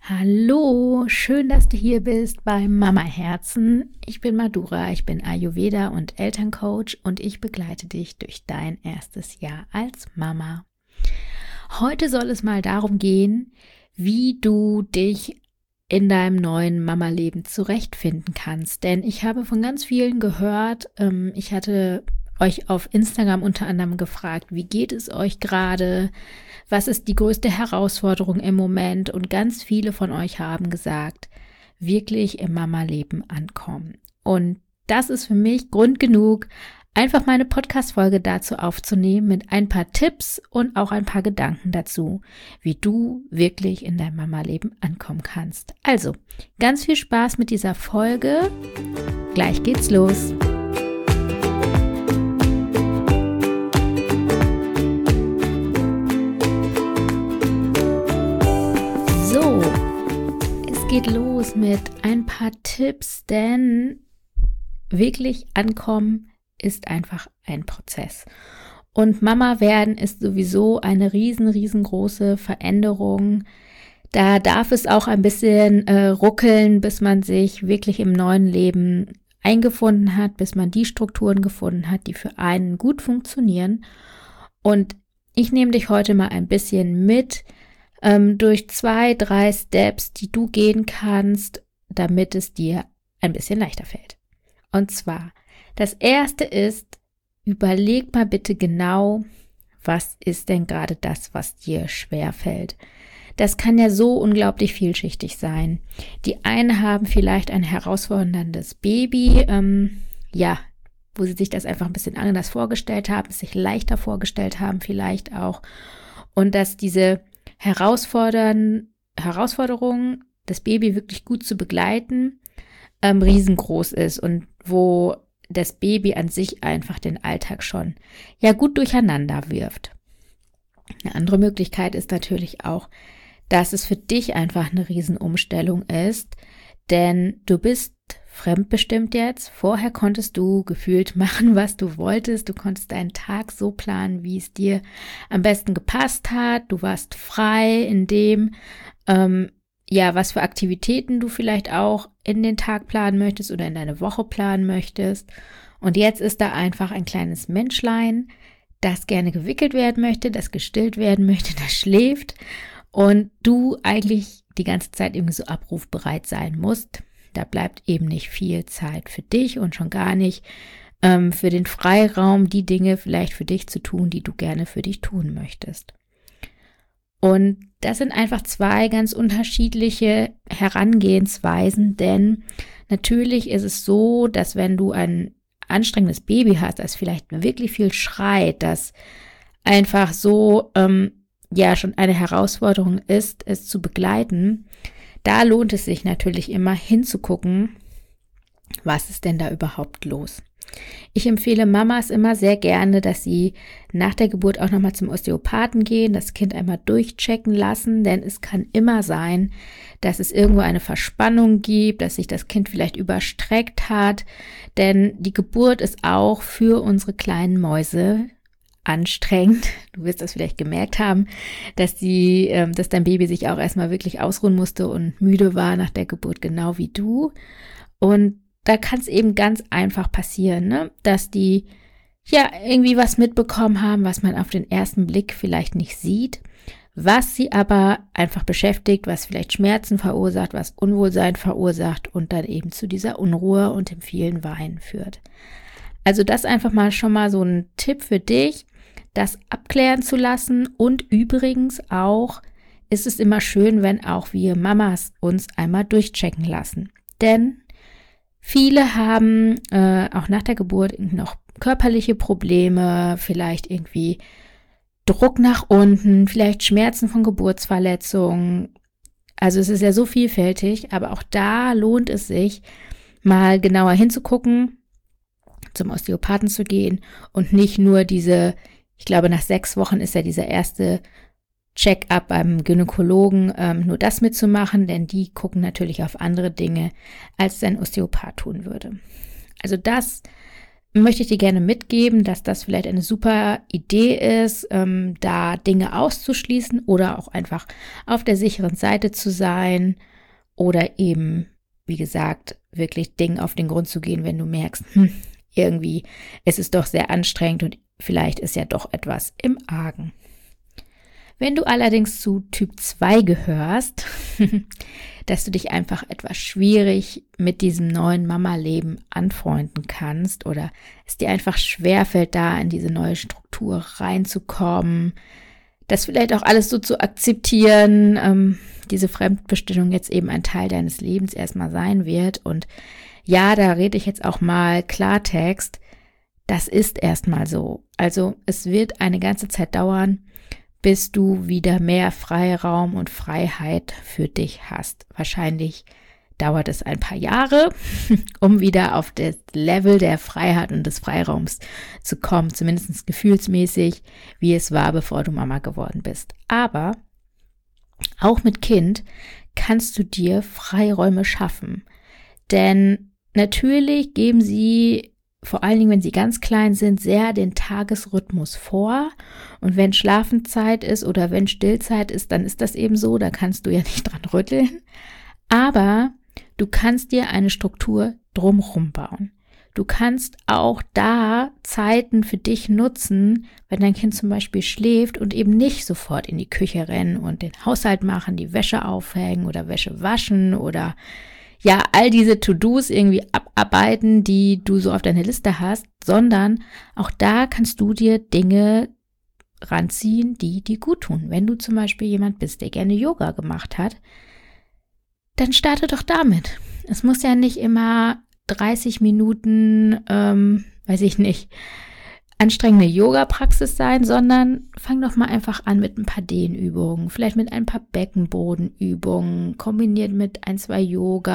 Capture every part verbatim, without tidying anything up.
Hallo, schön, dass du hier bist bei Mama Herzen. Ich bin Madhura, ich bin Ayurveda und Elterncoach und ich begleite dich durch dein erstes Jahr als Mama. Heute soll es mal darum gehen, wie du dich in deinem neuen Mama-Leben zurechtfinden kannst. Denn ich habe von ganz vielen gehört, ähm, ich hatte euch auf Instagram unter anderem gefragt, wie geht es euch gerade? Was ist die größte Herausforderung im Moment? Und ganz viele von euch haben gesagt, wirklich im Mama-Leben ankommen. Und das ist für mich Grund genug, einfach meine Podcast-Folge dazu aufzunehmen mit ein paar Tipps und auch ein paar Gedanken dazu, wie du wirklich in deinem Mama-Leben ankommen kannst. Also, ganz viel Spaß mit dieser Folge. Gleich geht's los. So, es geht los mit ein paar Tipps, denn wirklich ankommen ist einfach ein Prozess. Und Mama werden ist sowieso eine riesen, riesengroße Veränderung. Da darf es auch ein bisschen äh, ruckeln, bis man sich wirklich im neuen Leben eingefunden hat, bis man die Strukturen gefunden hat, die für einen gut funktionieren. Und ich nehme dich heute mal ein bisschen mit ähm, durch zwei, drei Steps, die du gehen kannst, damit es dir ein bisschen leichter fällt. Und zwar, das erste ist, überleg mal bitte genau, was ist denn gerade das, was dir schwerfällt. Das kann ja so unglaublich vielschichtig sein. Die einen haben vielleicht ein herausforderndes Baby, ähm, ja, wo sie sich das einfach ein bisschen anders vorgestellt haben, es sich leichter vorgestellt haben vielleicht auch. Und dass diese Herausfordern, Herausforderung, das Baby wirklich gut zu begleiten, ähm, riesengroß ist und wo das Baby an sich einfach den Alltag schon ja gut durcheinander wirft. Eine andere Möglichkeit ist natürlich auch, dass es für dich einfach eine Riesenumstellung ist, denn du bist fremdbestimmt jetzt. Vorher konntest du gefühlt machen, was du wolltest. Du konntest deinen Tag so planen, wie es dir am besten gepasst hat. Du warst frei in dem, ähm, ja, was für Aktivitäten du vielleicht auch in den Tag planen möchtest oder in deine Woche planen möchtest. Und jetzt ist da einfach ein kleines Menschlein, das gerne gewickelt werden möchte, das gestillt werden möchte, das schläft und du eigentlich die ganze Zeit irgendwie so abrufbereit sein musst. Da bleibt eben nicht viel Zeit für dich und schon gar nicht ähm, für den Freiraum, die Dinge vielleicht für dich zu tun, die du gerne für dich tun möchtest. Und das sind einfach zwei ganz unterschiedliche Herangehensweisen, denn natürlich ist es so, dass wenn du ein anstrengendes Baby hast, das vielleicht wirklich viel schreit, das einfach so ähm, ja schon eine Herausforderung ist, es zu begleiten, da lohnt es sich natürlich immer hinzugucken, was ist denn da überhaupt los. Ich empfehle Mamas immer sehr gerne, dass sie nach der Geburt auch nochmal zum Osteopathen gehen, das Kind einmal durchchecken lassen, denn es kann immer sein, dass es irgendwo eine Verspannung gibt, dass sich das Kind vielleicht überstreckt hat, denn die Geburt ist auch für unsere kleinen Mäuse anstrengend. Du wirst das vielleicht gemerkt haben, dass die, dass dein Baby sich auch erstmal wirklich ausruhen musste und müde war nach der Geburt, genau wie du. Und da kann es eben ganz einfach passieren, ne? Dass die ja irgendwie was mitbekommen haben, was man auf den ersten Blick vielleicht nicht sieht, was sie aber einfach beschäftigt, was vielleicht Schmerzen verursacht, was Unwohlsein verursacht und dann eben zu dieser Unruhe und dem vielen Weinen führt. Also das einfach mal schon mal so ein Tipp für dich, das abklären zu lassen. Und übrigens auch ist es immer schön, wenn auch wir Mamas uns einmal durchchecken lassen. Denn viele haben äh, auch nach der Geburt noch körperliche Probleme, vielleicht irgendwie Druck nach unten, vielleicht Schmerzen von Geburtsverletzungen. Also es ist ja so vielfältig, aber auch da lohnt es sich, mal genauer hinzugucken, zum Osteopathen zu gehen und nicht nur diese, ich glaube nach sechs Wochen ist ja dieser erste Check-up beim Gynäkologen, ähm, nur das mitzumachen, denn die gucken natürlich auf andere Dinge, als ein Osteopath tun würde. Also das möchte ich dir gerne mitgeben, dass das vielleicht eine super Idee ist, ähm, da Dinge auszuschließen oder auch einfach auf der sicheren Seite zu sein oder eben, wie gesagt, wirklich Dingen auf den Grund zu gehen, wenn du merkst, hm, irgendwie ist es doch sehr anstrengend und vielleicht ist ja doch etwas im Argen. Wenn du allerdings zu Typ zwei gehörst, dass du dich einfach etwas schwierig mit diesem neuen Mama-Leben anfreunden kannst oder es dir einfach schwerfällt, da in diese neue Struktur reinzukommen, das vielleicht auch alles so zu akzeptieren, ähm, diese Fremdbestimmung jetzt eben ein Teil deines Lebens erstmal sein wird. Und ja, da rede ich jetzt auch mal Klartext, das ist erstmal so. Also es wird eine ganze Zeit dauern, bis du wieder mehr Freiraum und Freiheit für dich hast. Wahrscheinlich dauert es ein paar Jahre, um wieder auf das Level der Freiheit und des Freiraums zu kommen, zumindest gefühlsmäßig, wie es war, bevor du Mama geworden bist. Aber auch mit Kind kannst du dir Freiräume schaffen, denn natürlich geben sie, vor allen Dingen, wenn sie ganz klein sind, sehr den Tagesrhythmus vor. Und wenn Schlafenszeit ist oder wenn Stillzeit ist, dann ist das eben so, da kannst du ja nicht dran rütteln. Aber du kannst dir eine Struktur drumherum bauen. Du kannst auch da Zeiten für dich nutzen, wenn dein Kind zum Beispiel schläft und eben nicht sofort in die Küche rennen und den Haushalt machen, die Wäsche aufhängen oder Wäsche waschen oder ja, all diese To-Dos irgendwie abarbeiten, die du so auf deiner Liste hast, sondern auch da kannst du dir Dinge ranziehen, die dir gut tun. Wenn du zum Beispiel jemand bist, der gerne Yoga gemacht hat, dann starte doch damit. Es muss ja nicht immer dreißig Minuten, ähm, weiß ich nicht, anstrengende Yoga-Praxis sein, sondern fang doch mal einfach an mit ein paar Dehnübungen, vielleicht mit ein paar Beckenbodenübungen, kombiniert mit ein, zwei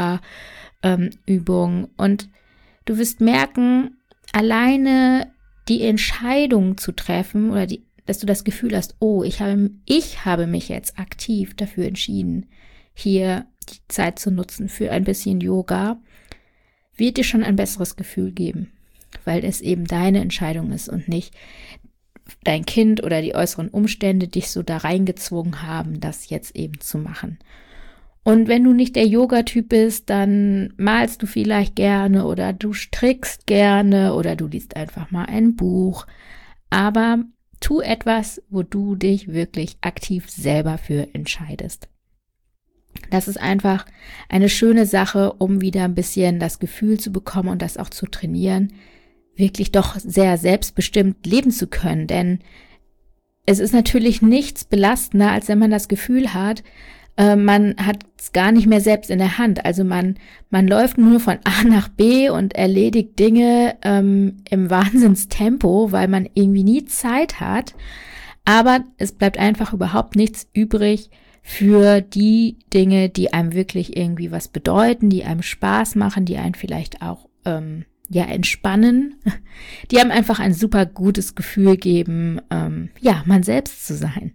Yoga-Übungen. Ähm, und du wirst merken, alleine die Entscheidung zu treffen oder die, dass du das Gefühl hast, oh, ich habe, ich habe mich jetzt aktiv dafür entschieden, hier die Zeit zu nutzen für ein bisschen Yoga, wird dir schon ein besseres Gefühl geben, weil es eben deine Entscheidung ist und nicht dein Kind oder die äußeren Umstände dich so da reingezwungen haben, das jetzt eben zu machen. Und wenn du nicht der Yoga-Typ bist, dann malst du vielleicht gerne oder du strickst gerne oder du liest einfach mal ein Buch. Aber tu etwas, wo du dich wirklich aktiv selber für entscheidest. Das ist einfach eine schöne Sache, um wieder ein bisschen das Gefühl zu bekommen und das auch zu trainieren, wirklich doch sehr selbstbestimmt leben zu können. Denn es ist natürlich nichts belastender, als wenn man das Gefühl hat, äh, man hat es gar nicht mehr selbst in der Hand. Also man, man läuft nur von A nach B und erledigt Dinge ähm, im Wahnsinnstempo, weil man irgendwie nie Zeit hat. Aber es bleibt einfach überhaupt nichts übrig für die Dinge, die einem wirklich irgendwie was bedeuten, die einem Spaß machen, die einen vielleicht auch ähm, ja entspannen, die einem einfach ein super gutes Gefühl geben, ähm, ja, man selbst zu sein.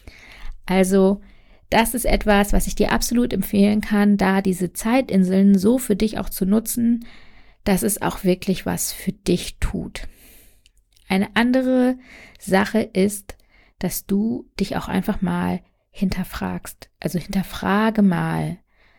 Also das ist etwas, was ich dir absolut empfehlen kann, da diese Zeitinseln so für dich auch zu nutzen, dass es auch wirklich was für dich tut. Eine andere Sache ist, dass du dich auch einfach mal hinterfragst. Also hinterfrage mal,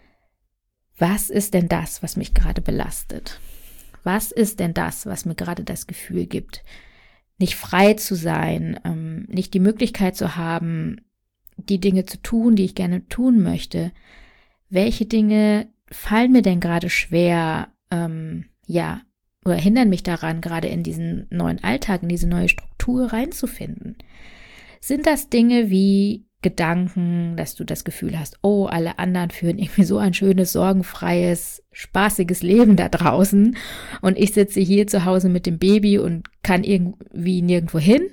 was ist denn das, was mich gerade belastet? Was ist denn das, was mir gerade das Gefühl gibt, nicht frei zu sein, ähm, nicht die Möglichkeit zu haben, die Dinge zu tun, die ich gerne tun möchte? Welche Dinge fallen mir denn gerade schwer, ähm, ja, oder hindern mich daran, gerade in diesen neuen Alltag, in diese neue Struktur reinzufinden? Sind das Dinge wie Gedanken, dass du das Gefühl hast, oh, alle anderen führen irgendwie so ein schönes, sorgenfreies, spaßiges Leben da draußen und ich sitze hier zu Hause mit dem Baby und kann irgendwie nirgendwo hin?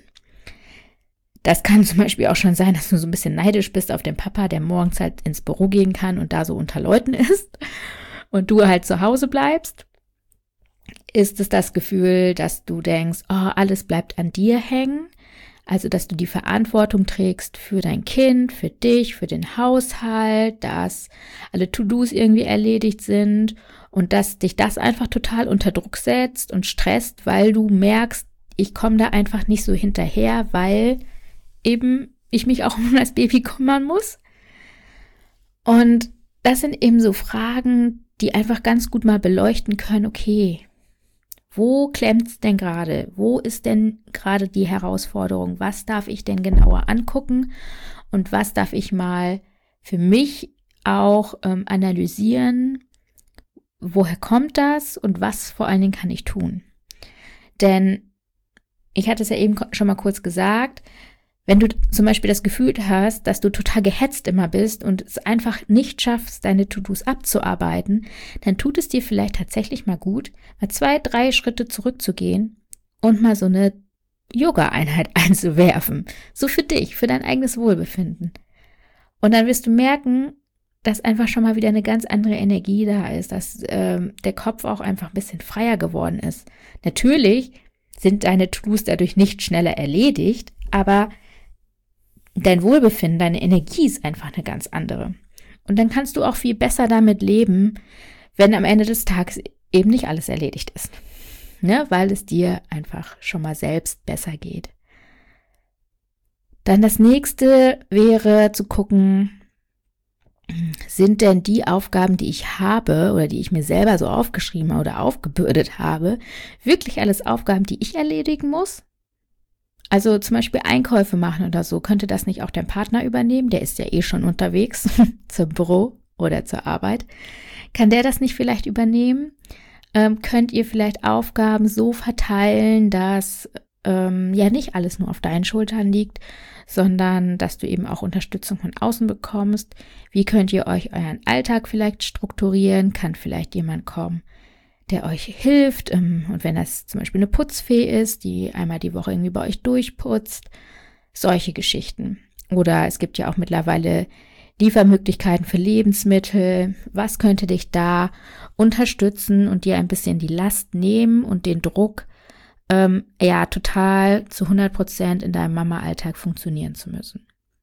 Das kann zum Beispiel auch schon sein, dass du so ein bisschen neidisch bist auf den Papa, der morgens halt ins Büro gehen kann und da so unter Leuten ist und du halt zu Hause bleibst. Ist es das Gefühl, dass du denkst, oh, alles bleibt an dir hängen? Also, dass du die Verantwortung trägst für dein Kind, für dich, für den Haushalt, dass alle To-Dos irgendwie erledigt sind und dass dich das einfach total unter Druck setzt und stresst, weil du merkst, ich komme da einfach nicht so hinterher, weil eben ich mich auch um das Baby kümmern muss. Und das sind eben so Fragen, die einfach ganz gut mal beleuchten können, okay, wo klemmt's denn gerade? Wo ist denn gerade die Herausforderung? Was darf ich denn genauer angucken? Und was darf ich mal für mich auch ähm, analysieren? Woher kommt das? Und was vor allen Dingen kann ich tun? Denn ich hatte es ja eben schon mal kurz gesagt, wenn du zum Beispiel das Gefühl hast, dass du total gehetzt immer bist und es einfach nicht schaffst, deine To-Dos abzuarbeiten, dann tut es dir vielleicht tatsächlich mal gut, mal zwei, drei Schritte zurückzugehen und mal so eine Yoga-Einheit einzuwerfen. So für dich, für dein eigenes Wohlbefinden. Und dann wirst du merken, dass einfach schon mal wieder eine ganz andere Energie da ist, dass ähm, der Kopf auch einfach ein bisschen freier geworden ist. Natürlich sind deine To-Dos dadurch nicht schneller erledigt, aber dein Wohlbefinden, deine Energie ist einfach eine ganz andere. Und dann kannst du auch viel besser damit leben, wenn am Ende des Tages eben nicht alles erledigt ist. Ne? Weil es dir einfach schon mal selbst besser geht. Dann das nächste wäre zu gucken, sind denn die Aufgaben, die ich habe oder die ich mir selber so aufgeschrieben oder aufgebürdet habe, wirklich alles Aufgaben, die ich erledigen muss? Also zum Beispiel Einkäufe machen oder so, könnte das nicht auch dein Partner übernehmen? Der ist ja eh schon unterwegs zum Büro oder zur Arbeit. Kann der das nicht vielleicht übernehmen? Ähm, könnt ihr vielleicht Aufgaben so verteilen, dass ähm, ja nicht alles nur auf deinen Schultern liegt, sondern dass du eben auch Unterstützung von außen bekommst? Wie könnt ihr euch euren Alltag vielleicht strukturieren? Kann vielleicht jemand kommen, der euch hilft, und wenn das zum Beispiel eine Putzfee ist, die einmal die Woche irgendwie bei euch durchputzt, solche Geschichten. Oder es gibt ja auch mittlerweile Liefermöglichkeiten für Lebensmittel. Was könnte dich da unterstützen und dir ein bisschen die Last nehmen und den Druck, ähm, ja, total zu hundert Prozent in deinem Mama-Alltag funktionieren zu müssen?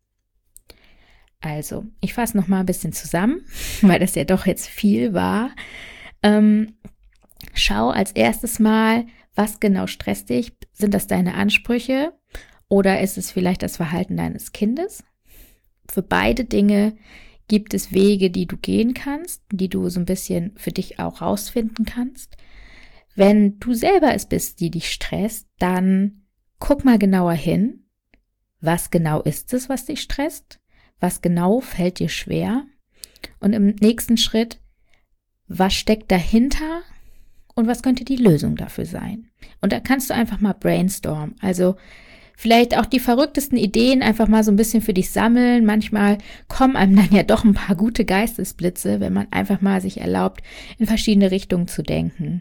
Also, ich fasse noch mal ein bisschen zusammen, weil das ja doch jetzt viel war. Ähm, Schau als erstes mal, was genau stresst dich. Sind das deine Ansprüche oder ist es vielleicht das Verhalten deines Kindes? Für beide Dinge gibt es Wege, die du gehen kannst, die du so ein bisschen für dich auch rausfinden kannst. Wenn du selber es bist, die dich stresst, dann guck mal genauer hin. Was genau ist es, was dich stresst? Was genau fällt dir schwer? Und im nächsten Schritt, was steckt dahinter? Und was könnte die Lösung dafür sein? Und da kannst du einfach mal brainstormen. Also vielleicht auch die verrücktesten Ideen einfach mal so ein bisschen für dich sammeln. Manchmal kommen einem dann ja doch ein paar gute Geistesblitze, wenn man einfach mal sich erlaubt, in verschiedene Richtungen zu denken.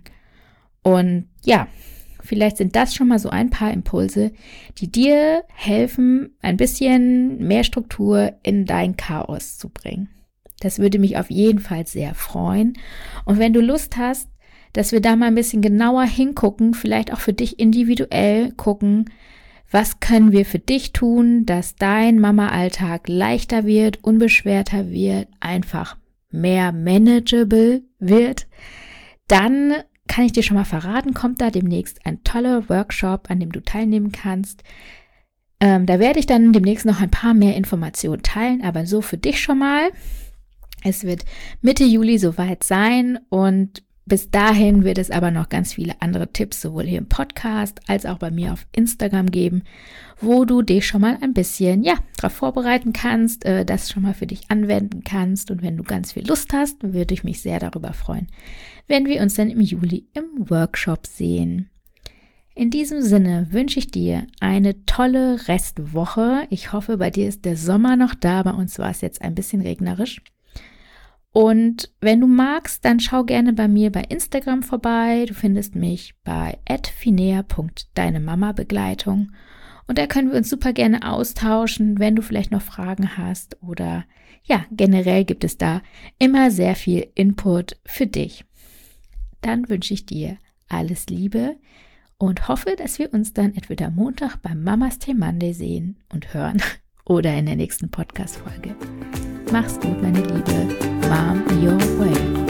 Und ja, vielleicht sind das schon mal so ein paar Impulse, die dir helfen, ein bisschen mehr Struktur in dein Chaos zu bringen. Das würde mich auf jeden Fall sehr freuen. Und wenn du Lust hast, dass wir da mal ein bisschen genauer hingucken, vielleicht auch für dich individuell gucken, was können wir für dich tun, dass dein Mama-Alltag leichter wird, unbeschwerter wird, einfach mehr manageable wird, dann kann ich dir schon mal verraten, kommt da demnächst ein toller Workshop, an dem du teilnehmen kannst. Ähm, da werde ich dann demnächst noch ein paar mehr Informationen teilen, aber so für dich schon mal. Es wird Mitte Juli soweit sein und bis dahin wird es aber noch ganz viele andere Tipps, sowohl hier im Podcast als auch bei mir auf Instagram geben, wo du dich schon mal ein bisschen, ja, darauf vorbereiten kannst, äh, das schon mal für dich anwenden kannst. Und wenn du ganz viel Lust hast, würde ich mich sehr darüber freuen, wenn wir uns dann im Juli im Workshop sehen. In diesem Sinne wünsche ich dir eine tolle Restwoche. Ich hoffe, bei dir ist der Sommer noch da. Bei uns war es jetzt ein bisschen regnerisch. Und wenn du magst, dann schau gerne bei mir bei Instagram vorbei. Du findest mich bei at finea punkt deine Mama Begleitung. Und da können wir uns super gerne austauschen, wenn du vielleicht noch Fragen hast. Oder ja, generell gibt es da immer sehr viel Input für dich. Dann wünsche ich dir alles Liebe und hoffe, dass wir uns dann entweder Montag beim Mamas Tea Monday sehen und hören oder in der nächsten Podcast-Folge. Mach's gut, meine Liebe. Mom Your Way.